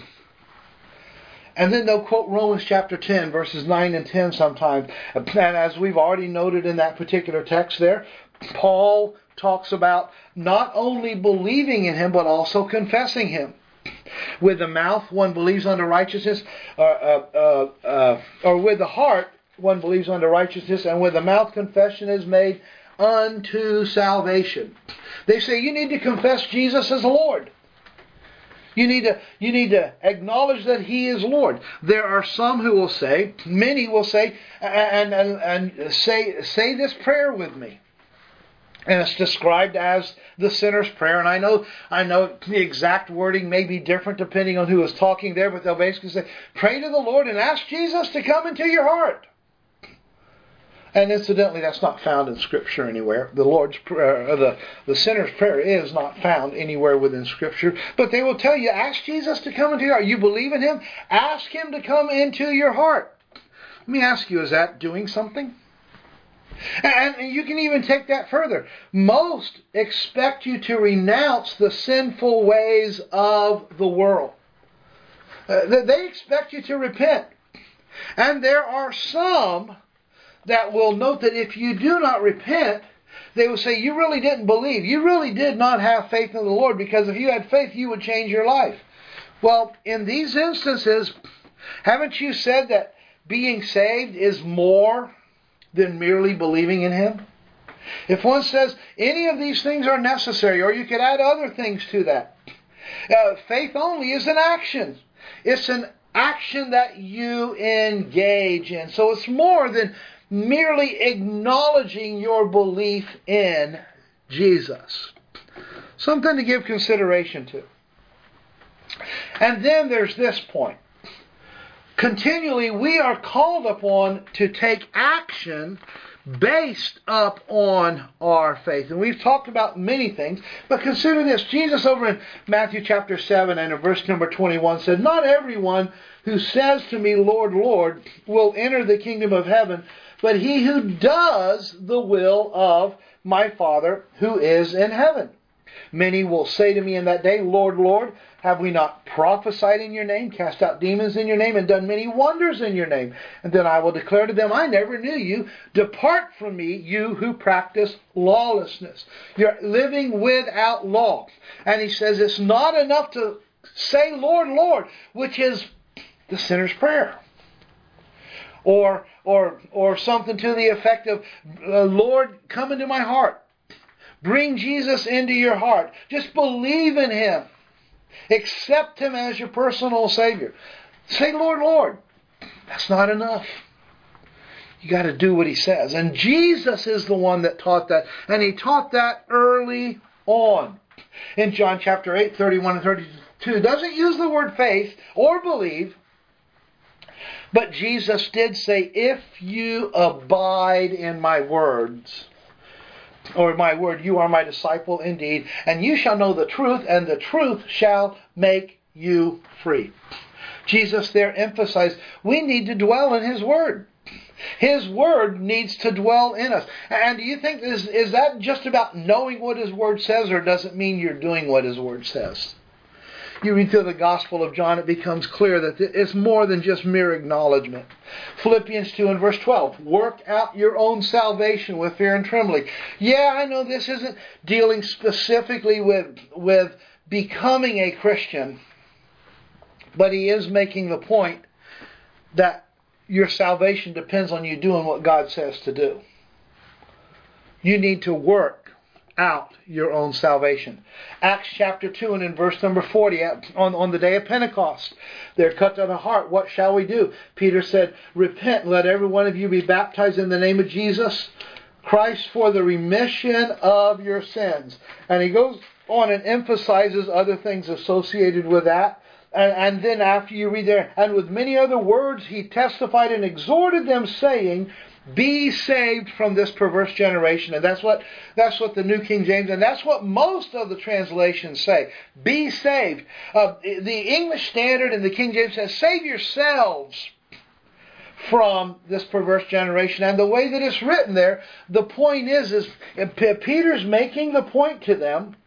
And then they'll quote Romans chapter ten, verses nine and ten sometimes. And as we've already noted in that particular text there, Paul talks about not only believing in him, but also confessing him. With the mouth, one believes unto righteousness, uh, uh, uh, uh, or with the heart, one believes unto righteousness, and with the mouth confession is made unto salvation. They say you need to confess Jesus as Lord. You need to you need to acknowledge that He is Lord. There are some who will say, many will say, and and, and say say this prayer with me. And it's described as the sinner's prayer. And I know I know the exact wording may be different depending on who is talking there, but they'll basically say, pray to the Lord and ask Jesus to come into your heart. And incidentally, that's not found in Scripture anywhere. The Lord's prayer, the, the sinner's prayer is not found anywhere within Scripture. But they will tell you, ask Jesus to come into your heart. You believe in Him? Ask Him to come into your heart. Let me ask you, is that doing something? And you can even take that further. Most expect you to renounce the sinful ways of the world. Uh, they expect you to repent. And there are some that will note that if you do not repent, they will say, you really didn't believe. You really did not have faith in the Lord, because if you had faith, you would change your life. Well, in these instances, haven't you said that being saved is more than merely believing in Him? If one says any of these things are necessary, or you could add other things to that, uh, faith only is an action. It's an action that you engage in. So it's more than merely acknowledging your belief in Jesus. Something to give consideration to. And then there's this point. Continually, we are called upon to take action based up on our faith. And we've talked about many things, but consider this. Jesus over in Matthew chapter seven and in verse number twenty-one said, not everyone who says to me, Lord, Lord, will enter the kingdom of heaven, but he who does the will of my Father who is in heaven. Many will say to me in that day, Lord, Lord, have we not prophesied in your name, cast out demons in your name, and done many wonders in your name? And then I will declare to them, I never knew you. Depart from me, you who practice lawlessness. You're living without law. And he says it's not enough to say, Lord, Lord, which is the sinner's prayer. Or, or, or something to the effect of, uh, Lord, come into my heart. Bring Jesus into your heart. Just believe in Him. Accept Him as your personal Savior. Say, Lord, Lord. That's not enough. You got to do what He says. And Jesus is the one that taught that. And He taught that early on. In John chapter eight, thirty-one and thirty-two, doesn't use the word faith or believe. But Jesus did say, if you abide in my words, or my word, you are my disciple indeed, and you shall know the truth, and the truth shall make you free. Jesus there emphasized, we need to dwell in His word. His word needs to dwell in us. And do you think, is, is that just about knowing what His word says, or does it mean you're doing what His word says? You read through the Gospel of John, it becomes clear that it's more than just mere acknowledgement. Philippians two and verse twelve, work out your own salvation with fear and trembling. Yeah, I know this isn't dealing specifically with, with becoming a Christian, but he is making the point that your salvation depends on you doing what God says to do. You need to work out your own salvation. Acts chapter two and in verse number forty, on, on the day of Pentecost, they're cut to the heart. What shall we do? Peter said, repent, let every one of you be baptized in the name of Jesus Christ for the remission of your sins. And he goes on and emphasizes other things associated with that. And, and then after you read there, and with many other words he testified and exhorted them, saying, be saved from this perverse generation. And that's what that's what the New King James, and that's what most of the translations say. Be saved. Uh, the English Standard and the King James says, save yourselves from this perverse generation. And the way that it's written there, the point is, is Peter's making the point to them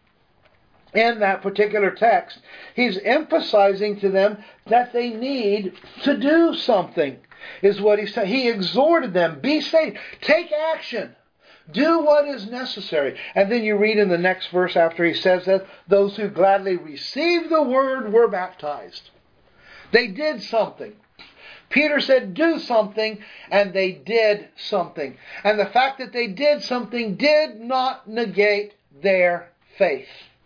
in that particular text. He's emphasizing to them that they need to do something. Is what he said. He exhorted them, be saved, take action, do what is necessary. And then you read in the next verse after he says that, those who gladly received the word were baptized. They did something. Peter said, do something, and they did something. And the fact that they did something did not negate their faith.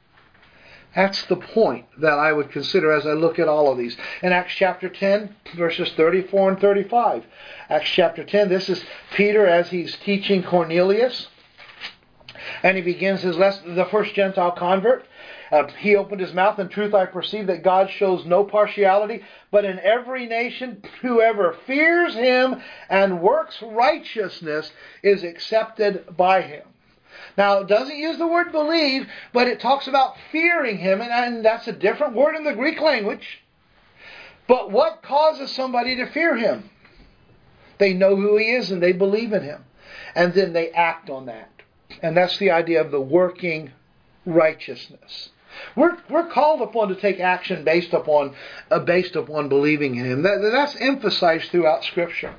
That's the point that I would consider as I look at all of these. In Acts chapter ten, verses thirty-four and thirty-five. Acts chapter ten, this is Peter as he's teaching Cornelius. And he begins his lesson, the first Gentile convert. Uh, he opened his mouth, in truth I perceive that God shows no partiality, but in every nation whoever fears Him and works righteousness is accepted by Him. Now, it doesn't use the word believe, but it talks about fearing Him, and, and that's a different word in the Greek language. But what causes somebody to fear Him? They know who He is and they believe in Him. And then they act on that. And that's the idea of the working righteousness. We're we're called upon to take action based upon uh, based upon believing in Him. That, that's emphasized throughout Scripture.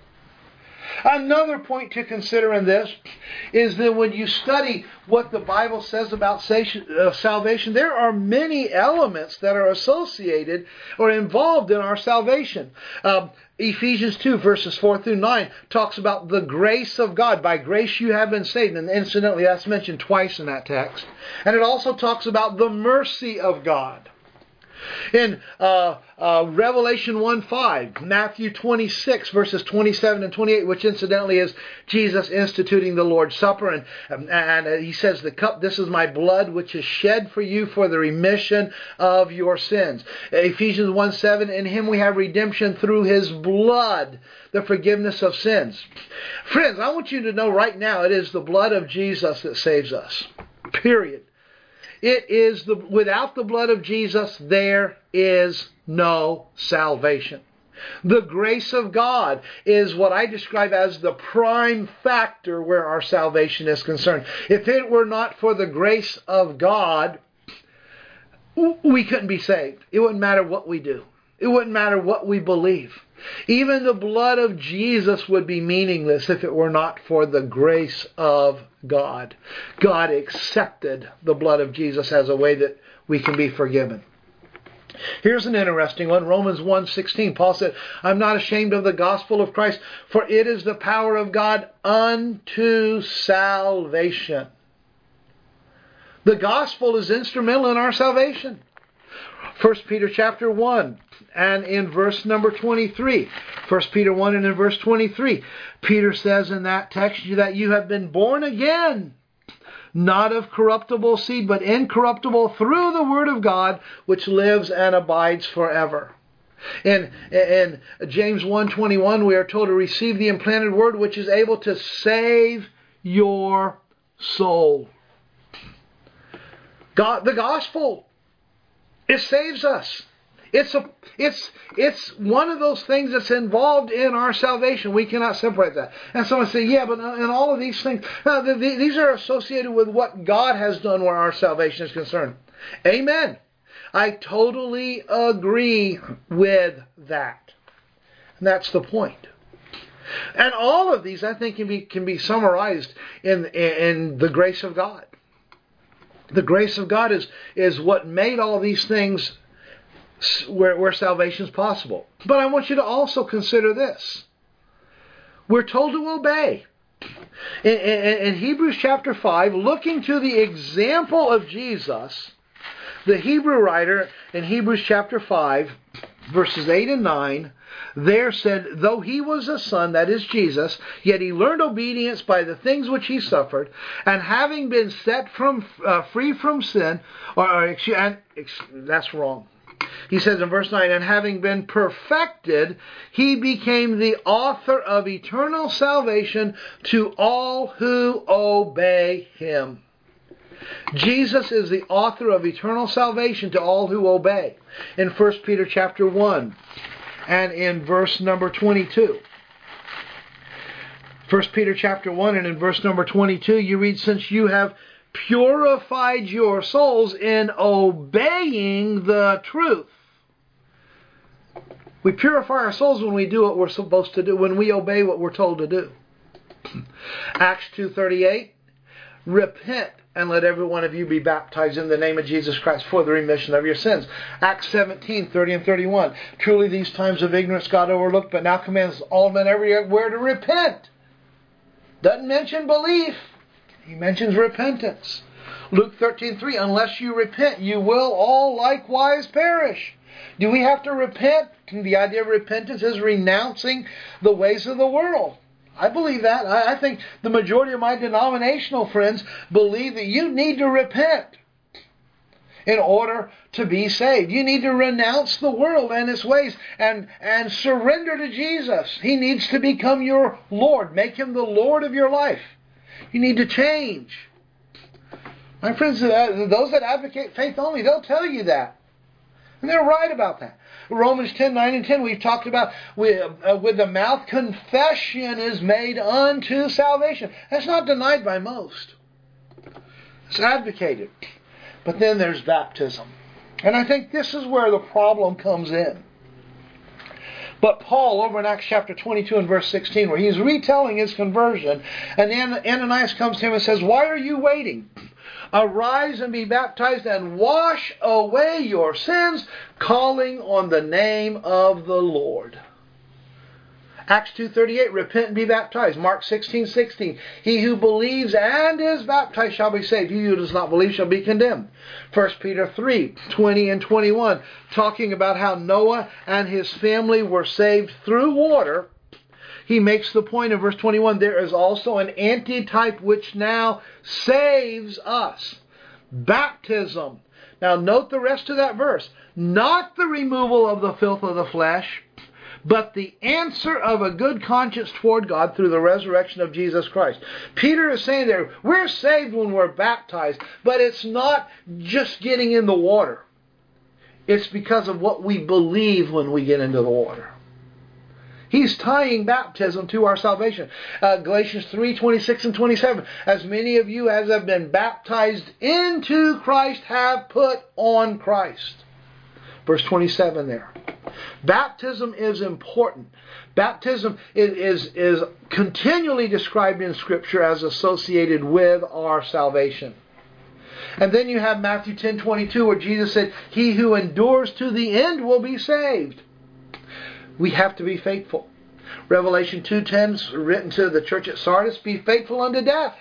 Another point to consider in this is that when you study what the Bible says about salvation, there are many elements that are associated or involved in our salvation. Um, Ephesians two, verses four through nine, talks about the grace of God. By grace you have been saved. And incidentally, that's mentioned twice in that text. And it also talks about the mercy of God. In uh, uh, Revelation one five, Matthew twenty-six, verses twenty-seven and twenty-eight, which incidentally is Jesus instituting the Lord's Supper. And, and, and he says, the cup, this is my blood, which is shed for you for the remission of your sins. Ephesians one seven, in Him we have redemption through His blood, the forgiveness of sins. Friends, I want you to know right now, it is the blood of Jesus that saves us. Period. It is the without the blood of Jesus, there is no salvation. The grace of God is what I describe as the prime factor where our salvation is concerned. If it were not for the grace of God, we couldn't be saved. It wouldn't matter what we do. It wouldn't matter what we believe. Even the blood of Jesus would be meaningless if it were not for the grace of God. God accepted the blood of Jesus as a way that we can be forgiven. Here's an interesting one. Romans one sixteen. Paul said, I'm not ashamed of the gospel of Christ, for it is the power of God unto salvation. The gospel is instrumental in our salvation. First Peter chapter one and in verse number twenty-three. First Peter one and in verse twenty-three. Peter says in that text that you have been born again, not of corruptible seed, but incorruptible, through the word of God, which lives and abides forever. In, in James one twenty-one, we are told to receive the implanted word, which is able to save your soul. God, the gospel, it saves us. It's a, it's, it's one of those things that's involved in our salvation. We cannot separate that. And someone say, yeah, but in all of these things, uh, the, the, these are associated with what God has done where our salvation is concerned. Amen. I totally agree with that. And that's the point. And all of these, I think, can be can be summarized in in the grace of God. The grace of God is is what made all these things where, where salvation is possible. But I want you to also consider this. We're told to obey. In, in, in Hebrews chapter five, looking to the example of Jesus, the Hebrew writer in Hebrews chapter five, verses eight and nine, there said, though he was a son, that is Jesus, yet he learned obedience by the things which he suffered, and having been set from uh, free from sin, or, or excuse, and, that's wrong. He says in verse nine, and having been perfected, he became the author of eternal salvation to all who obey him. Jesus is the author of eternal salvation to all who obey. In First Peter chapter one and in verse number twenty-two. First Peter chapter one and in verse number twenty-two, you read, since you have purified your souls in obeying the truth. We purify our souls when we do what we're supposed to do, when we obey what we're told to do. Acts two thirty-eight, repent and let every one of you be baptized in the name of Jesus Christ for the remission of your sins. Acts seventeen thirty and thirty-one, truly these times of ignorance God overlooked, but now commands all men everywhere to repent. Doesn't mention belief. He mentions repentance. Luke thirteen three, unless you repent, you will all likewise perish. Do we have to repent? The idea of repentance is renouncing the ways of the world. I believe that. I think the majority of my denominational friends believe that you need to repent in order to be saved. You need to renounce the world and its ways and, and surrender to Jesus. He needs to become your Lord. Make Him the Lord of your life. You need to change. My friends, those that advocate faith only, they'll tell you that. And they're right about that. Romans ten, nine and ten, we've talked about with, uh, with the mouth, confession is made unto salvation. That's not denied by most. It's advocated. But then there's baptism. And I think this is where the problem comes in. But Paul, over in Acts chapter twenty-two and verse sixteen, where he's retelling his conversion, and Ananias comes to him and says, why are you waiting? Arise and be baptized and wash away your sins, calling on the name of the Lord. Acts two thirty-eight, repent and be baptized. Mark sixteen sixteen, he who believes and is baptized shall be saved. He who does not believe shall be condemned. First Peter three twenty and twenty-one, talking about how Noah and his family were saved through water. He makes the point in verse twenty-one, there is also an antitype which now saves us. Baptism. Now note the rest of that verse. Not the removal of the filth of the flesh, but the answer of a good conscience toward God through the resurrection of Jesus Christ. Peter is saying there, we're saved when we're baptized, but it's not just getting in the water. It's because of what we believe when we get into the water. He's tying baptism to our salvation. Uh, Galatians three twenty-six and twenty-seven. As many of you as have been baptized into Christ have put on Christ. Verse twenty-seven there. Baptism is important. Baptism is, is, is continually described in Scripture as associated with our salvation. And then you have Matthew ten twenty-two, where Jesus said, he who endures to the end will be saved. We have to be faithful. Revelation two ten is written to the church at Sardis, be faithful unto death,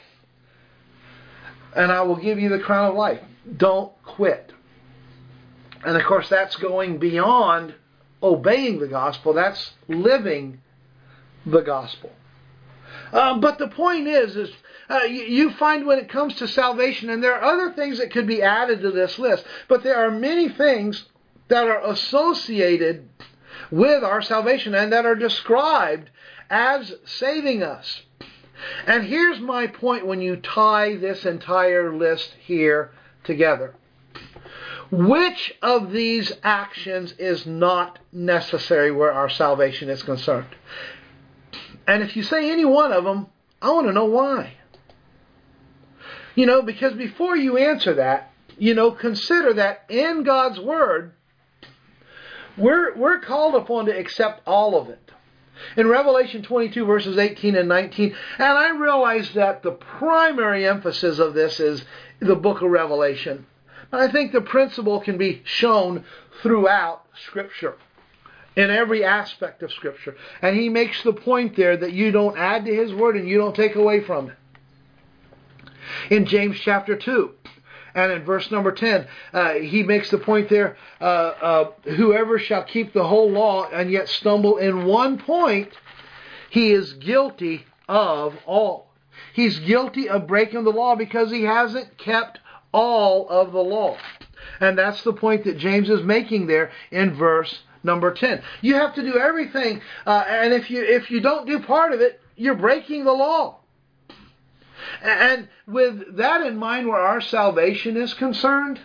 and I will give you the crown of life. Don't quit. And of course, that's going beyond obeying the gospel. That's living the gospel. Uh, but the point is, is uh, you, you find when it comes to salvation, and there are other things that could be added to this list, but there are many things that are associated with our salvation and that are described as saving us. And here's my point when you tie this entire list here together. Which of these actions is not necessary where our salvation is concerned? And if you say any one of them, I want to know why. You know, because before you answer that, you know, consider that in God's Word, we're, we're called upon to accept all of it. In Revelation twenty-two, verses eighteen and nineteen, and I realize that the primary emphasis of this is the book of Revelation. But I think the principle can be shown throughout Scripture, in every aspect of Scripture. And he makes the point there that you don't add to his word and you don't take away from it. In James chapter two, and in verse number ten, uh, he makes the point there, uh, uh, whoever shall keep the whole law and yet stumble in one point, he is guilty of all. He's guilty of breaking the law because he hasn't kept all of the law. And that's the point that James is making there in verse number ten. You have to do everything, uh, and if you if you don't do part of it, you're breaking the law. And with that in mind, where our salvation is concerned,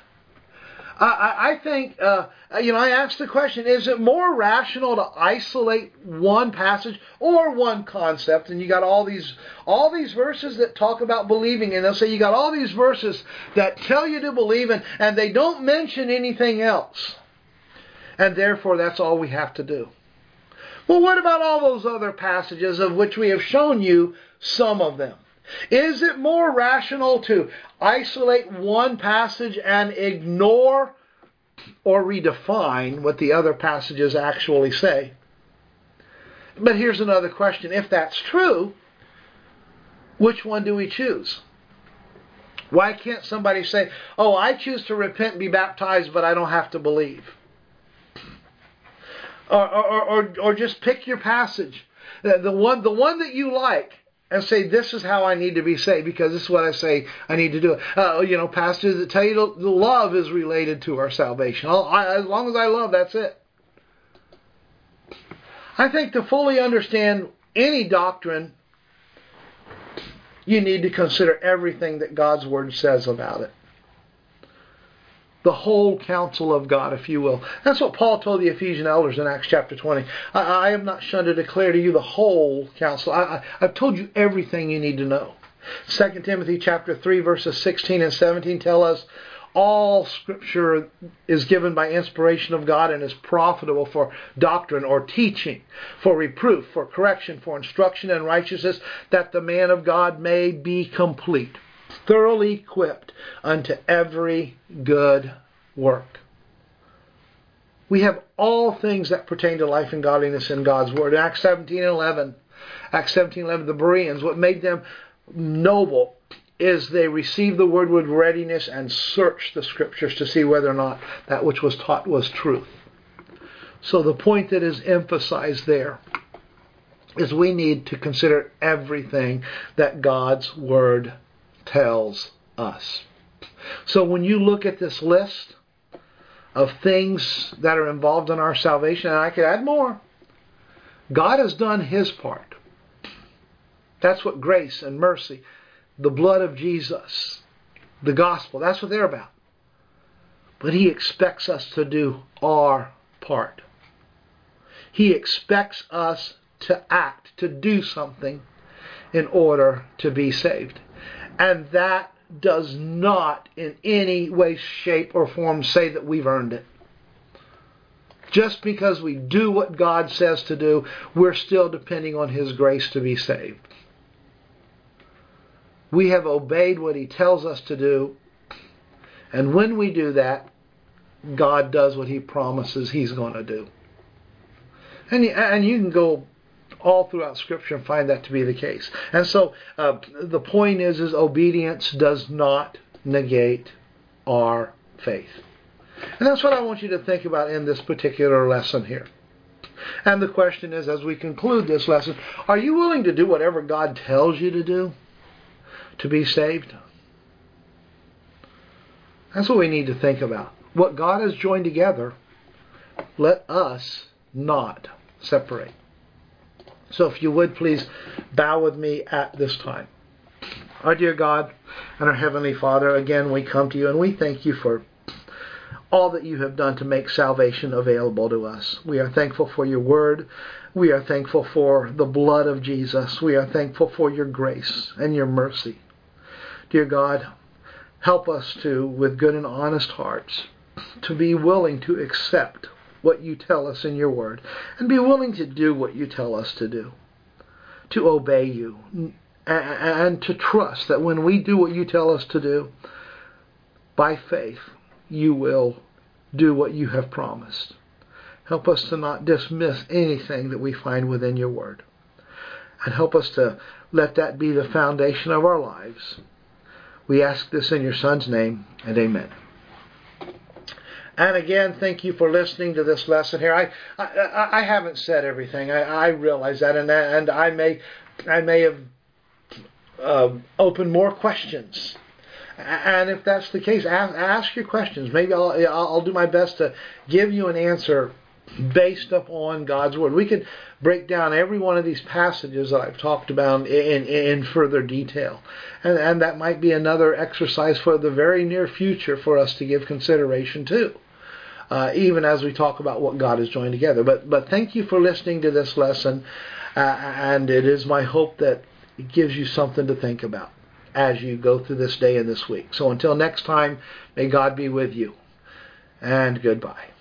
I, I think, uh, you know, I asked the question, is it more rational to isolate one passage or one concept? And you got all these all these verses that talk about believing, and they'll say you got all these verses that tell you to believe, in, and they don't mention anything else. And therefore, that's all we have to do. Well, what about all those other passages of which we have shown you some of them? Is it more rational to isolate one passage and ignore or redefine what the other passages actually say? But here's another question. If that's true, which one do we choose? Why can't somebody say, oh, I choose to repent and be baptized, but I don't have to believe? Or, or, or, or just pick your passage, the one, the one that you like, and say, this is how I need to be saved, because this is what I say I need to do. Uh, you know, passages that tell you the love is related to our salvation. I, as long as I love, that's it. I think to fully understand any doctrine, you need to consider everything that God's Word says about it. The whole counsel of God, if you will. That's what Paul told the Ephesian elders in Acts chapter twenty. I, I am not shunned to declare to you the whole counsel. I, I, I've told you everything you need to know. Second Timothy chapter three, verses sixteen and seventeen tell us, all Scripture is given by inspiration of God and is profitable for doctrine or teaching, for reproof, for correction, for instruction in righteousness, that the man of God may be complete, thoroughly equipped unto every good work. We have all things that pertain to life and godliness in God's Word. In Acts seventeen and eleven, Acts seventeen and eleven, the Bereans, what made them noble is they received the Word with readiness and searched the Scriptures to see whether or not that which was taught was truth. So the point that is emphasized there is we need to consider everything that God's Word tells us. So when you look at this list of things that are involved in our salvation, and I could add more, God has done His part. That's what grace and mercy, the blood of Jesus, the gospel, that's what they're about. But He expects us to do our part. He expects us to act, to do something in order to be saved. And that does not in any way, shape, or form say that we've earned it. Just because we do what God says to do, we're still depending on His grace to be saved. We have obeyed what He tells us to do, And when we do that, God does what He promises He's going to do. And, and you can go all throughout Scripture and find that to be the case. And so uh, the point is, is obedience does not negate our faith. And that's what I want you to think about in this particular lesson here. And the question is, as we conclude this lesson, are you willing to do whatever God tells you to do to be saved? That's what we need to think about. What God has joined together, let us not separate. So if you would, please bow with me at this time. Our dear God and our Heavenly Father, again we come to you and we thank you for all that you have done to make salvation available to us. We are thankful for your word. We are thankful for the blood of Jesus. We are thankful for your grace and your mercy. Dear God, help us to, with good and honest hearts, to be willing to accept what you tell us in your word and be willing to do what you tell us to do, to obey you, and to trust that when we do what you tell us to do, by faith, you will do what you have promised. Help us to not dismiss anything that we find within your word. And help us to let that be the foundation of our lives. We ask this in your Son's name, and amen. And again, thank you for listening to this lesson here. I I, I haven't said everything. I, I realize that, and and I may I may have uh, opened more questions. And if that's the case, ask, ask your questions. Maybe I'll, I'll do my best to give you an answer based upon God's Word. We could break down every one of these passages that I've talked about in, in further detail. And, and that might be another exercise for the very near future for us to give consideration to, uh, even as we talk about what God has joined together. But, but thank you for listening to this lesson, uh, and it is my hope that it gives you something to think about as you go through this day and this week. So until next time, may God be with you, and goodbye.